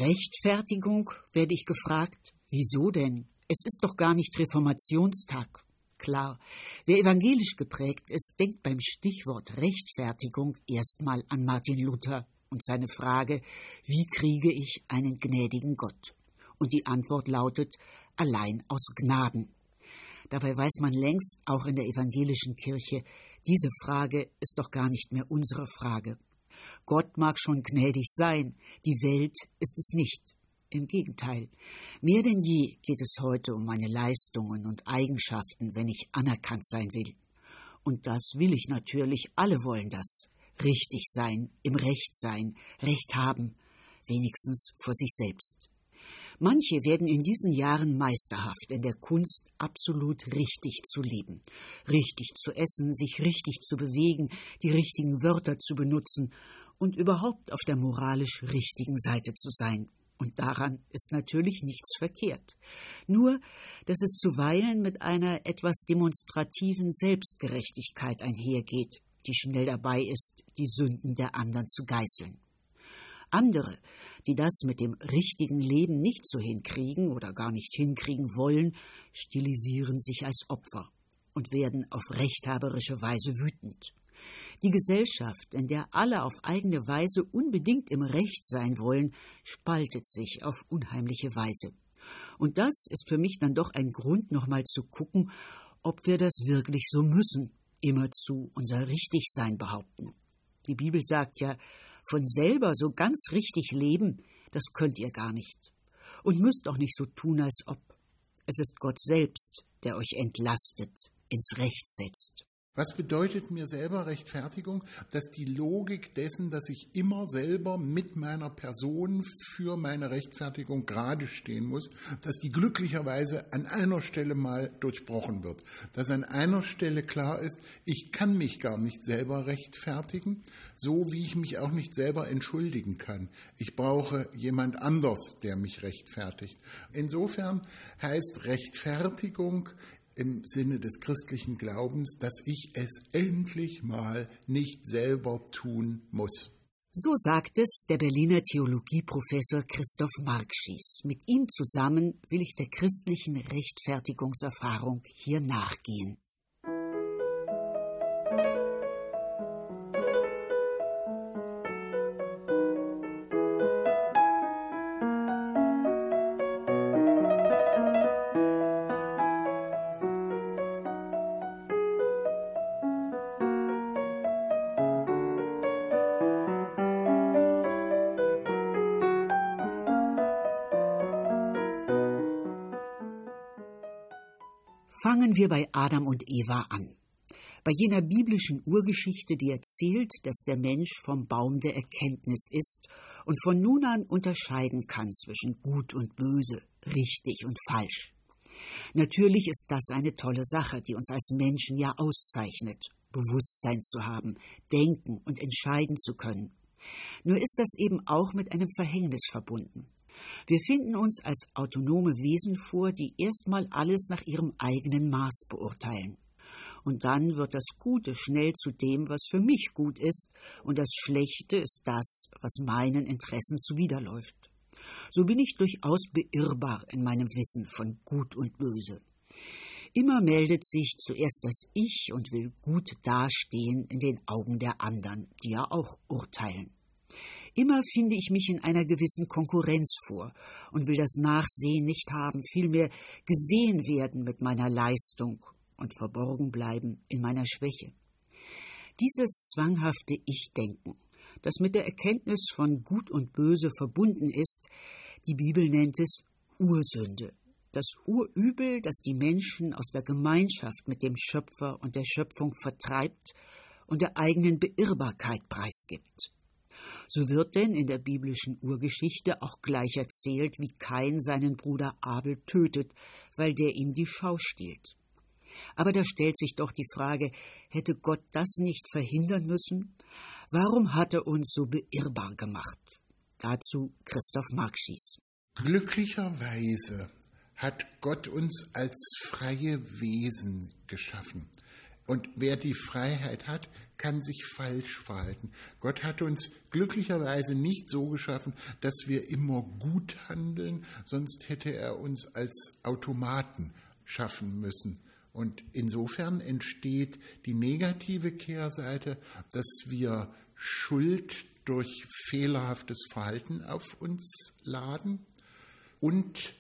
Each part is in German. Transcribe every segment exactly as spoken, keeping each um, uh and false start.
Rechtfertigung, werde ich gefragt. Wieso denn? Es ist doch gar nicht Reformationstag. Klar, wer evangelisch geprägt ist, denkt beim Stichwort Rechtfertigung erstmal an Martin Luther und seine Frage, wie kriege ich einen gnädigen Gott? Und die Antwort lautet, allein aus Gnaden. Dabei weiß man längst, auch in der evangelischen Kirche, diese Frage ist doch gar nicht mehr unsere Frage. Gott mag schon gnädig sein, die Welt ist es nicht. Im Gegenteil, mehr denn je geht es heute um meine Leistungen und Eigenschaften, wenn ich anerkannt sein will. Und das will ich natürlich, alle wollen das. Richtig sein, im Recht sein, Recht haben, wenigstens vor sich selbst. Manche werden in diesen Jahren meisterhaft in der Kunst, absolut richtig zu leben, richtig zu essen, sich richtig zu bewegen, die richtigen Wörter zu benutzen und überhaupt auf der moralisch richtigen Seite zu sein. Und daran ist natürlich nichts verkehrt. Nur, dass es zuweilen mit einer etwas demonstrativen Selbstgerechtigkeit einhergeht, die schnell dabei ist, die Sünden der anderen zu geißeln. Andere, die das mit dem richtigen Leben nicht so hinkriegen oder gar nicht hinkriegen wollen, stilisieren sich als Opfer und werden auf rechthaberische Weise wütend. Die Gesellschaft, in der alle auf eigene Weise unbedingt im Recht sein wollen, spaltet sich auf unheimliche Weise. Und das ist für mich dann doch ein Grund, nochmal zu gucken, ob wir das wirklich so müssen, immerzu unser Richtigsein behaupten. Die Bibel sagt ja, von selber so ganz richtig leben, das könnt ihr gar nicht. Und müsst auch nicht so tun, als ob. Es ist Gott selbst, der euch entlastet, ins Recht setzt. Was bedeutet mir selber Rechtfertigung? Dass die Logik dessen, dass ich immer selber mit meiner Person für meine Rechtfertigung gerade stehen muss, dass die glücklicherweise an einer Stelle mal durchbrochen wird. Dass an einer Stelle klar ist, ich kann mich gar nicht selber rechtfertigen, so wie ich mich auch nicht selber entschuldigen kann. Ich brauche jemand anders, der mich rechtfertigt. Insofern heißt Rechtfertigung im Sinne des christlichen Glaubens, dass ich es endlich mal nicht selber tun muss. So sagt es der Berliner Theologieprofessor Christoph Markschies. Mit ihm zusammen will ich der christlichen Rechtfertigungserfahrung hier nachgehen. Fangen wir bei Adam und Eva an. Bei jener biblischen Urgeschichte, die erzählt, dass der Mensch vom Baum der Erkenntnis isst und von nun an unterscheiden kann zwischen Gut und Böse, richtig und falsch. Natürlich ist das eine tolle Sache, die uns als Menschen ja auszeichnet, Bewusstsein zu haben, denken und entscheiden zu können. Nur ist das eben auch mit einem Verhängnis verbunden. Wir finden uns als autonome Wesen vor, die erstmal alles nach ihrem eigenen Maß beurteilen. Und dann wird das Gute schnell zu dem, was für mich gut ist, und das Schlechte ist das, was meinen Interessen zuwiderläuft. So bin ich durchaus beirrbar in meinem Wissen von Gut und Böse. Immer meldet sich zuerst das Ich und will gut dastehen in den Augen der anderen, die ja auch urteilen. Immer finde ich mich in einer gewissen Konkurrenz vor und will das Nachsehen nicht haben, vielmehr gesehen werden mit meiner Leistung und verborgen bleiben in meiner Schwäche. Dieses zwanghafte Ich-Denken, das mit der Erkenntnis von Gut und Böse verbunden ist, die Bibel nennt es Ursünde, das Urübel, das die Menschen aus der Gemeinschaft mit dem Schöpfer und der Schöpfung vertreibt und der eigenen Beirrbarkeit preisgibt. So wird denn in der biblischen Urgeschichte auch gleich erzählt, wie Kain seinen Bruder Abel tötet, weil der ihm die Schau stiehlt. Aber da stellt sich doch die Frage, hätte Gott das nicht verhindern müssen? Warum hat er uns so beirrbar gemacht? Dazu Christoph Markschies. Glücklicherweise hat Gott uns als freie Wesen geschaffen. Und wer die Freiheit hat, kann sich falsch verhalten. Gott hat uns glücklicherweise nicht so geschaffen, dass wir immer gut handeln, sonst hätte er uns als Automaten schaffen müssen. Und insofern entsteht die negative Kehrseite, dass wir Schuld durch fehlerhaftes Verhalten auf uns laden. Und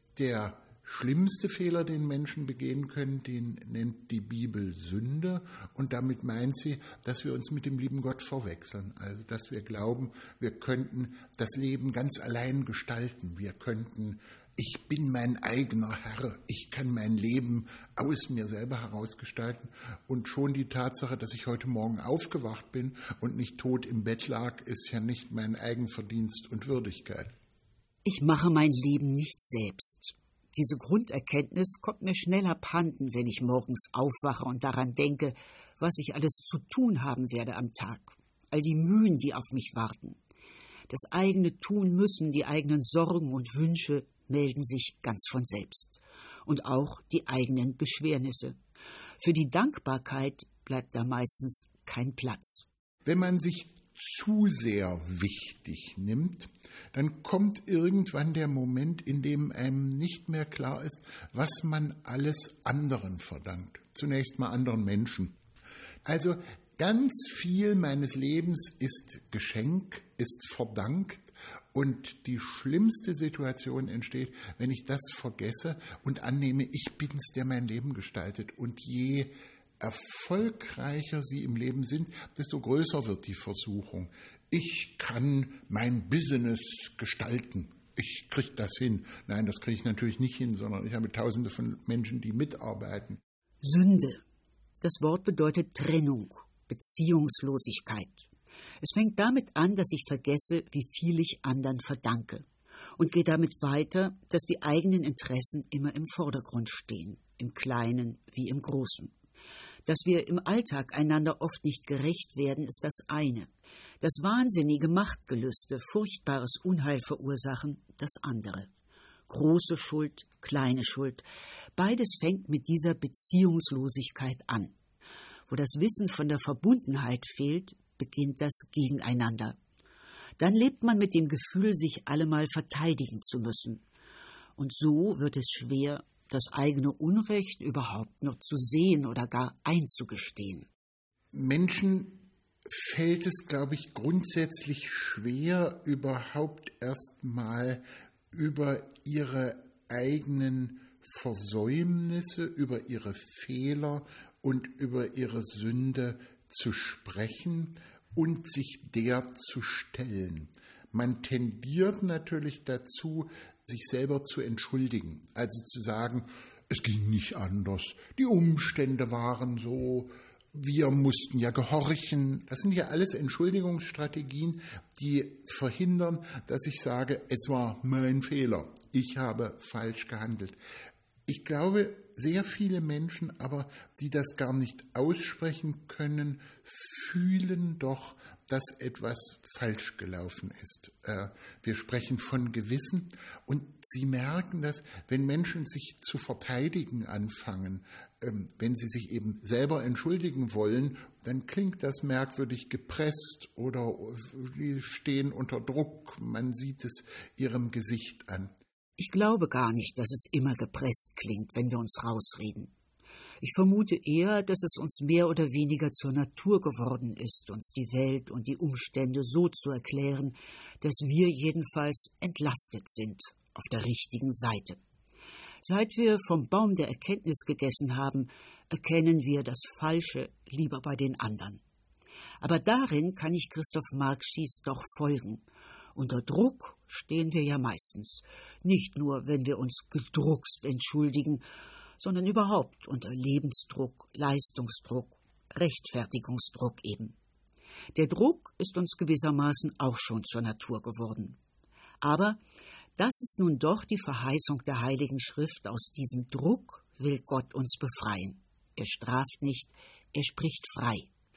der schlimmste Fehler, den Menschen begehen können, den nennt die Bibel Sünde. Und damit meint sie, dass wir uns mit dem lieben Gott verwechseln. Also, dass wir glauben, wir könnten das Leben ganz allein gestalten. Wir könnten, ich bin mein eigener Herr. Ich kann mein Leben aus mir selber herausgestalten. Und schon die Tatsache, dass ich heute Morgen aufgewacht bin und nicht tot im Bett lag, ist ja nicht mein Eigenverdienst und Würdigkeit. Ich mache mein Leben nicht selbst. Diese Grunderkenntnis kommt mir schnell abhanden, wenn ich morgens aufwache und daran denke, was ich alles zu tun haben werde am Tag. All die Mühen, die auf mich warten. Das eigene Tun müssen, die eigenen Sorgen und Wünsche melden sich ganz von selbst. Und auch die eigenen Beschwernisse. Für die Dankbarkeit bleibt da meistens kein Platz. Wenn man sich zu sehr wichtig nimmt, dann kommt irgendwann der Moment, in dem einem nicht mehr klar ist, was man alles anderen verdankt. Zunächst mal anderen Menschen. Also ganz viel meines Lebens ist Geschenk, ist verdankt, und die schlimmste Situation entsteht, wenn ich das vergesse und annehme, ich bin's, der mein Leben gestaltet. Und je erfolgreicher Sie im Leben sind, desto größer wird die Versuchung. Ich kann mein Business gestalten. Ich kriege das hin. Nein, das kriege ich natürlich nicht hin, sondern ich habe Tausende von Menschen, die mitarbeiten. Sünde. Das Wort bedeutet Trennung, Beziehungslosigkeit. Es fängt damit an, dass ich vergesse, wie viel ich anderen verdanke. Und geht damit weiter, dass die eigenen Interessen immer im Vordergrund stehen, im Kleinen wie im Großen. Dass wir im Alltag einander oft nicht gerecht werden, ist das eine. Dass wahnsinnige Machtgelüste furchtbares Unheil verursachen, das andere. Große Schuld, kleine Schuld, beides fängt mit dieser Beziehungslosigkeit an. Wo das Wissen von der Verbundenheit fehlt, beginnt das Gegeneinander. Dann lebt man mit dem Gefühl, sich allemal verteidigen zu müssen. Und so wird es schwer, das eigene Unrecht überhaupt noch zu sehen oder gar einzugestehen. Menschen fällt es, glaube ich, grundsätzlich schwer, überhaupt erst mal über ihre eigenen Versäumnisse, über ihre Fehler und über ihre Sünde zu sprechen und sich der zu stellen. Man tendiert natürlich dazu, sich selber zu entschuldigen, also zu sagen, es ging nicht anders, die Umstände waren so, wir mussten ja gehorchen. Das sind ja alles Entschuldigungsstrategien, die verhindern, dass ich sage, es war mein Fehler, ich habe falsch gehandelt. Ich glaube, sehr viele Menschen aber, die das gar nicht aussprechen können, fühlen doch, dass etwas falsch gelaufen ist. Wir sprechen von Gewissen und sie merken das, wenn Menschen sich zu verteidigen anfangen, wenn sie sich eben selber entschuldigen wollen, dann klingt das merkwürdig gepresst oder sie stehen unter Druck, man sieht es ihrem Gesicht an. Ich glaube gar nicht, dass es immer gepresst klingt, wenn wir uns rausreden. Ich vermute eher, dass es uns mehr oder weniger zur Natur geworden ist, uns die Welt und die Umstände so zu erklären, dass wir jedenfalls entlastet sind, auf der richtigen Seite. Seit wir vom Baum der Erkenntnis gegessen haben, erkennen wir das Falsche lieber bei den anderen. Aber darin kann ich Christoph Markschies doch folgen. Unter Druck stehen wir ja meistens, nicht nur, wenn wir uns gedruckst entschuldigen, sondern überhaupt unter Lebensdruck, Leistungsdruck, Rechtfertigungsdruck eben. Der Druck ist uns gewissermaßen auch schon zur Natur geworden. Aber das ist nun doch die Verheißung der Heiligen Schrift, aus diesem Druck will Gott uns befreien. Er straft nicht, er spricht frei.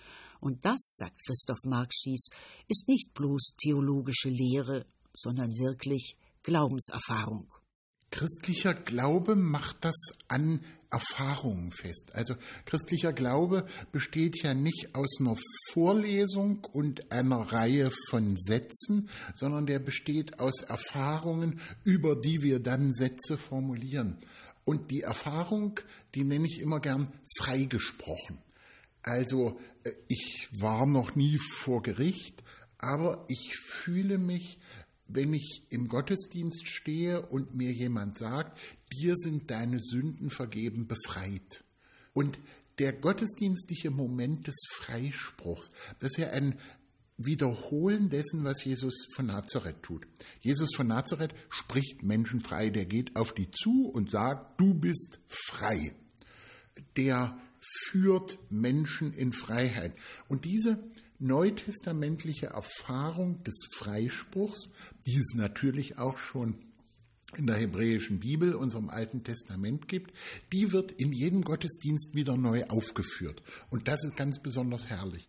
Und das, sagt Christoph Markschies, ist nicht bloß theologische Lehre, sondern wirklich Glaubenserfahrung. Christlicher Glaube macht das an Erfahrungen fest. Also christlicher Glaube besteht ja nicht aus einer Vorlesung und einer Reihe von Sätzen, sondern der besteht aus Erfahrungen, über die wir dann Sätze formulieren. Und die Erfahrung, die nenne ich immer gern freigesprochen. Also ich war noch nie vor Gericht, aber ich fühle mich, wenn ich im Gottesdienst stehe und mir jemand sagt, dir sind deine Sünden vergeben, befreit. Und der gottesdienstliche Moment des Freispruchs, das ist ja ein Wiederholen dessen, was Jesus von Nazareth tut. Jesus von Nazareth spricht Menschen frei, der geht auf die zu und sagt, du bist frei. Der führt Menschen in Freiheit. Und diese neutestamentliche Erfahrung des Freispruchs, die es natürlich auch schon in der hebräischen Bibel, unserem Alten Testament gibt, die wird in jedem Gottesdienst wieder neu aufgeführt. Und das ist ganz besonders herrlich.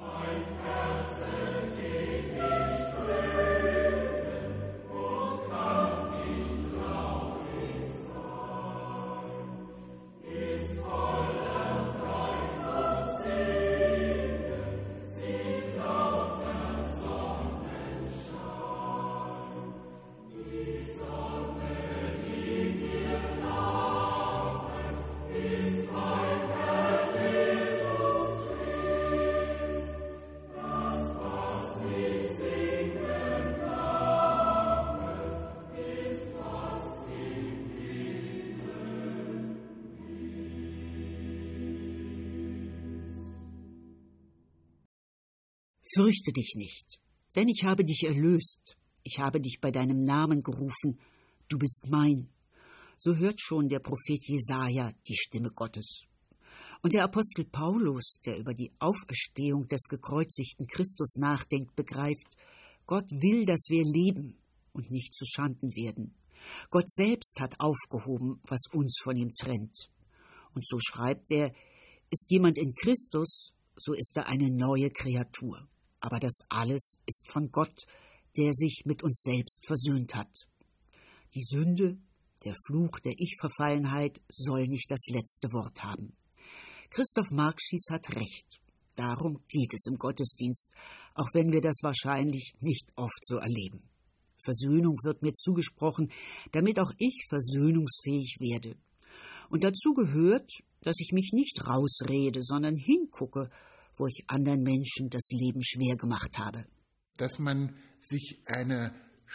Fürchte dich nicht, denn ich habe dich erlöst. Ich habe dich bei deinem Namen gerufen. Du bist mein. So hört schon der Prophet Jesaja die Stimme Gottes. Und der Apostel Paulus, der über die Auferstehung des gekreuzigten Christus nachdenkt, begreift, Gott will, dass wir leben und nicht zu Schanden werden. Gott selbst hat aufgehoben, was uns von ihm trennt. Und so schreibt er, ist jemand in Christus, so ist er eine neue Kreatur. Aber das alles ist von Gott, der sich mit uns selbst versöhnt hat. Die Sünde, der Fluch der Ich-Verfallenheit soll nicht das letzte Wort haben. Christoph Markschies hat recht. Darum geht es im Gottesdienst, auch wenn wir das wahrscheinlich nicht oft so erleben. Versöhnung wird mir zugesprochen, damit auch ich versöhnungsfähig werde. Und dazu gehört, dass ich mich nicht rausrede, sondern hingucke, wo ich anderen Menschen das Leben schwer gemacht habe. Dass man sich eine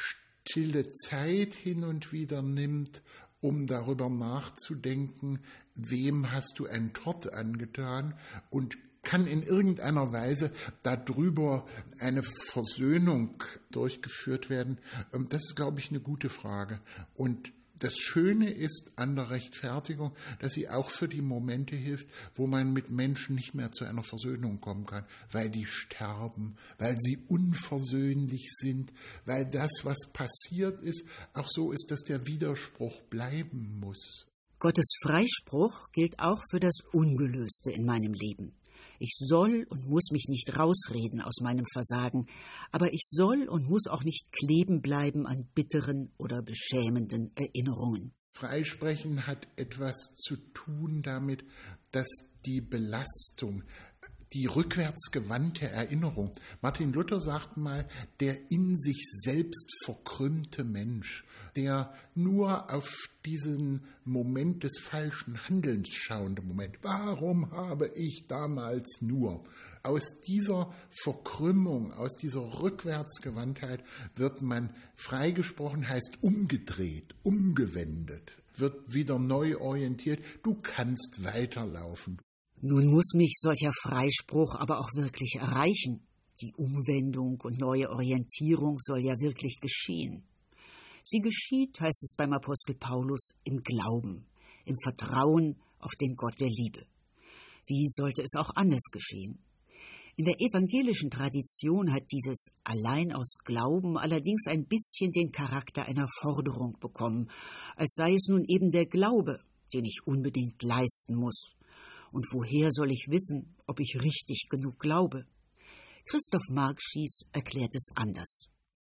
stille Zeit hin und wieder nimmt, um darüber nachzudenken, wem hast du einen Tort angetan, und kann in irgendeiner Weise darüber eine Versöhnung durchgeführt werden. Das ist, glaube ich, eine gute Frage. Und das Schöne ist an der Rechtfertigung, dass sie auch für die Momente hilft, wo man mit Menschen nicht mehr zu einer Versöhnung kommen kann, weil die sterben, weil sie unversöhnlich sind, weil das, was passiert ist, auch so ist, dass der Widerspruch bleiben muss. Gottes Freispruch gilt auch für das Ungelöste in meinem Leben. Ich soll und muss mich nicht rausreden aus meinem Versagen, aber ich soll und muss auch nicht kleben bleiben an bitteren oder beschämenden Erinnerungen. Freisprechen hat etwas zu tun damit, dass die Belastung, die rückwärtsgewandte Erinnerung. Martin Luther sagt mal, der in sich selbst verkrümmte Mensch, der nur auf diesen Moment des falschen Handelns schauende Moment. Warum habe ich damals nur? Aus dieser Verkrümmung, aus dieser Rückwärtsgewandtheit wird man freigesprochen, heißt umgedreht, umgewendet, wird wieder neu orientiert. Du kannst weiterlaufen. Nun muss mich solcher Freispruch aber auch wirklich erreichen. Die Umwendung und neue Orientierung soll ja wirklich geschehen. Sie geschieht, heißt es beim Apostel Paulus, im Glauben, im Vertrauen auf den Gott der Liebe. Wie sollte es auch anders geschehen? In der evangelischen Tradition hat dieses allein aus Glauben allerdings ein bisschen den Charakter einer Forderung bekommen, als sei es nun eben der Glaube, den ich unbedingt leisten muss. Und woher soll ich wissen, ob ich richtig genug glaube? Christoph Markschies erklärt es anders.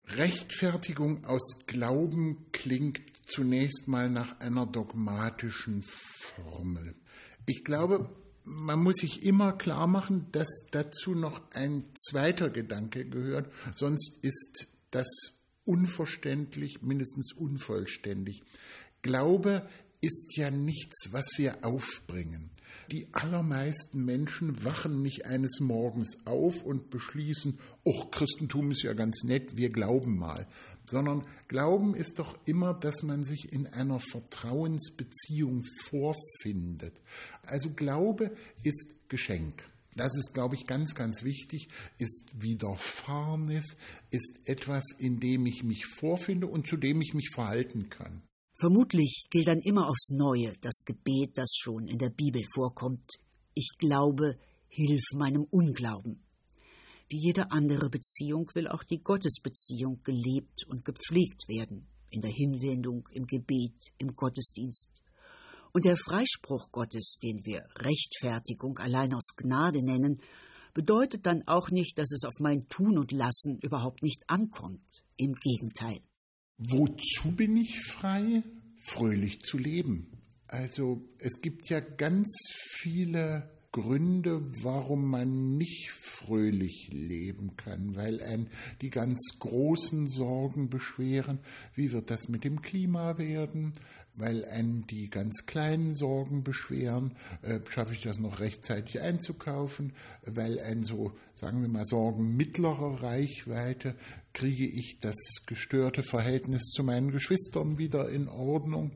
Rechtfertigung aus Glauben klingt zunächst mal nach einer dogmatischen Formel. Ich glaube, man muss sich immer klar machen, dass dazu noch ein zweiter Gedanke gehört, sonst ist das unverständlich, mindestens unvollständig. Glaube ist ja nichts, was wir aufbringen. Die allermeisten Menschen wachen nicht eines Morgens auf und beschließen, ach, Christentum ist ja ganz nett, wir glauben mal. Sondern Glauben ist doch immer, dass man sich in einer Vertrauensbeziehung vorfindet. Also Glaube ist Geschenk. Das ist, glaube ich, ganz, ganz wichtig, ist Widerfahrenes, ist etwas, in dem ich mich vorfinde und zu dem ich mich verhalten kann. Vermutlich gilt dann immer aufs Neue das Gebet, das schon in der Bibel vorkommt. Ich glaube, hilf meinem Unglauben. Wie jede andere Beziehung will auch die Gottesbeziehung gelebt und gepflegt werden, in der Hinwendung, im Gebet, im Gottesdienst. Und der Freispruch Gottes, den wir Rechtfertigung allein aus Gnade nennen, bedeutet dann auch nicht, dass es auf mein Tun und Lassen überhaupt nicht ankommt. Im Gegenteil. Wozu bin ich frei? Fröhlich zu leben. Also es gibt ja ganz viele Gründe, warum man nicht fröhlich leben kann, weil einen die ganz großen Sorgen beschweren. Wie wird das mit dem Klima werden? Weil einen die ganz kleinen Sorgen beschweren, äh, schaffe ich das noch rechtzeitig einzukaufen, weil einen so, sagen wir mal, Sorgen mittlerer Reichweite, kriege ich das gestörte Verhältnis zu meinen Geschwistern wieder in Ordnung.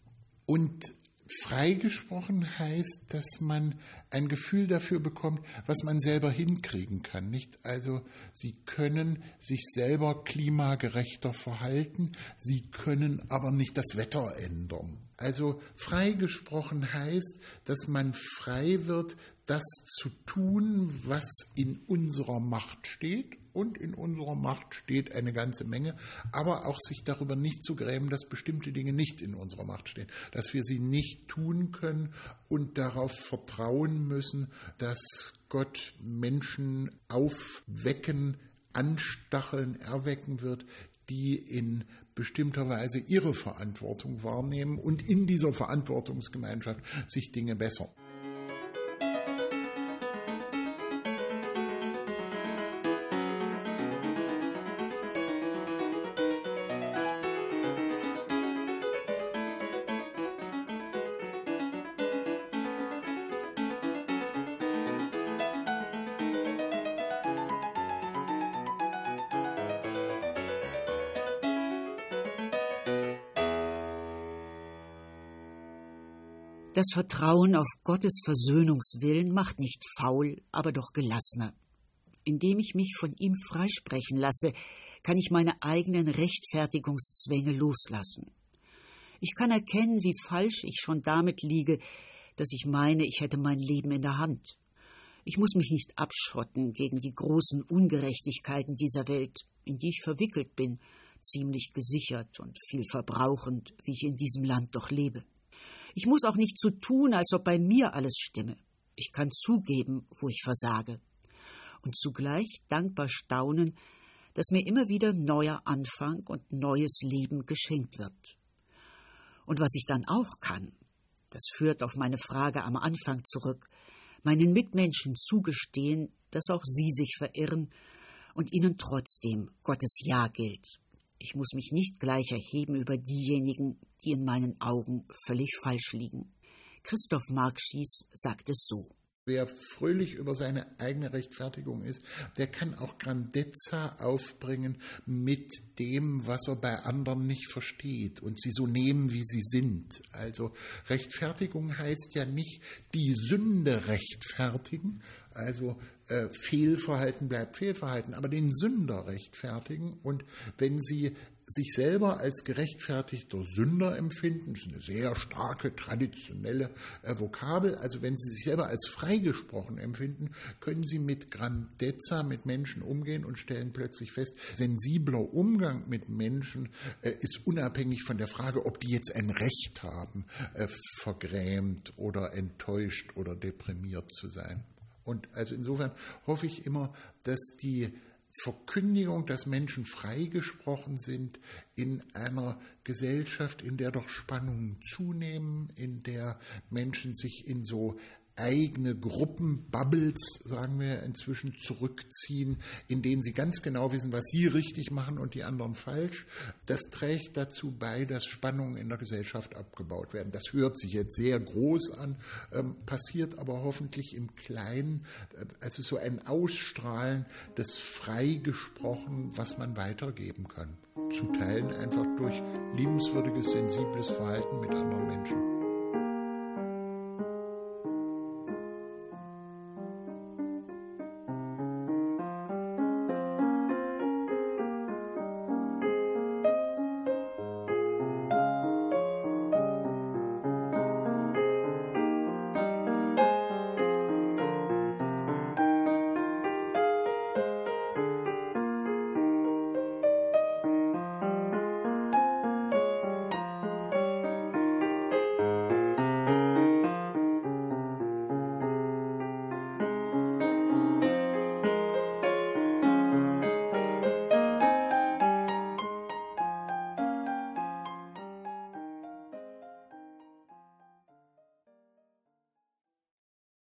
Und freigesprochen heißt, dass man ein Gefühl dafür bekommt, was man selber hinkriegen kann, nicht? Also Sie können sich selber klimagerechter verhalten, Sie können aber nicht das Wetter ändern. Also freigesprochen heißt, dass man frei wird, das zu tun, was in unserer Macht steht. Und in unserer Macht steht eine ganze Menge, aber auch sich darüber nicht zu grämen, dass bestimmte Dinge nicht in unserer Macht stehen, dass wir sie nicht tun können und darauf vertrauen müssen, dass Gott Menschen aufwecken, anstacheln, erwecken wird, die in bestimmter Weise ihre Verantwortung wahrnehmen und in dieser Verantwortungsgemeinschaft sich Dinge bessern. Das Vertrauen auf Gottes Versöhnungswillen macht nicht faul, aber doch gelassener. Indem ich mich von ihm freisprechen lasse, kann ich meine eigenen Rechtfertigungszwänge loslassen. Ich kann erkennen, wie falsch ich schon damit liege, dass ich meine, ich hätte mein Leben in der Hand. Ich muss mich nicht abschotten gegen die großen Ungerechtigkeiten dieser Welt, in die ich verwickelt bin, ziemlich gesichert und viel verbrauchend, wie ich in diesem Land doch lebe. Ich muss auch nicht so tun, als ob bei mir alles stimme. Ich kann zugeben, wo ich versage. Und zugleich dankbar staunen, dass mir immer wieder neuer Anfang und neues Leben geschenkt wird. Und was ich dann auch kann, das führt auf meine Frage am Anfang zurück, meinen Mitmenschen zugestehen, dass auch sie sich verirren und ihnen trotzdem Gottes Ja gilt. Ich muss mich nicht gleich erheben über diejenigen, die in meinen Augen völlig falsch liegen. Christoph Markschies sagt es so. Wer fröhlich über seine eigene Rechtfertigung ist, der kann auch Grandezza aufbringen mit dem, was er bei anderen nicht versteht und sie so nehmen, wie sie sind. Also Rechtfertigung heißt ja nicht die Sünde rechtfertigen, also äh, Fehlverhalten bleibt Fehlverhalten, aber den Sünder rechtfertigen. Und wenn Sie sich selber als gerechtfertigter Sünder empfinden, das ist eine sehr starke, traditionelle äh, Vokabel, also wenn Sie sich selber als freigesprochen empfinden, können Sie mit Grandezza mit Menschen umgehen und stellen plötzlich fest, sensibler Umgang mit Menschen äh, ist unabhängig von der Frage, ob die jetzt ein Recht haben, äh, vergrämt oder enttäuscht oder deprimiert zu sein. Und also insofern hoffe ich immer, dass die Verkündigung, dass Menschen freigesprochen sind in einer Gesellschaft, in der doch Spannungen zunehmen, in der Menschen sich in so eigene Gruppenbubbles, sagen wir inzwischen, zurückziehen, in denen sie ganz genau wissen, was sie richtig machen und die anderen falsch. Das trägt dazu bei, dass Spannungen in der Gesellschaft abgebaut werden. Das hört sich jetzt sehr groß an, ähm, passiert aber hoffentlich im Kleinen, also so ein Ausstrahlen des Freigesprochen, was man weitergeben kann. Zu Teilen einfach durch liebenswürdiges, sensibles Verhalten mit anderen Menschen.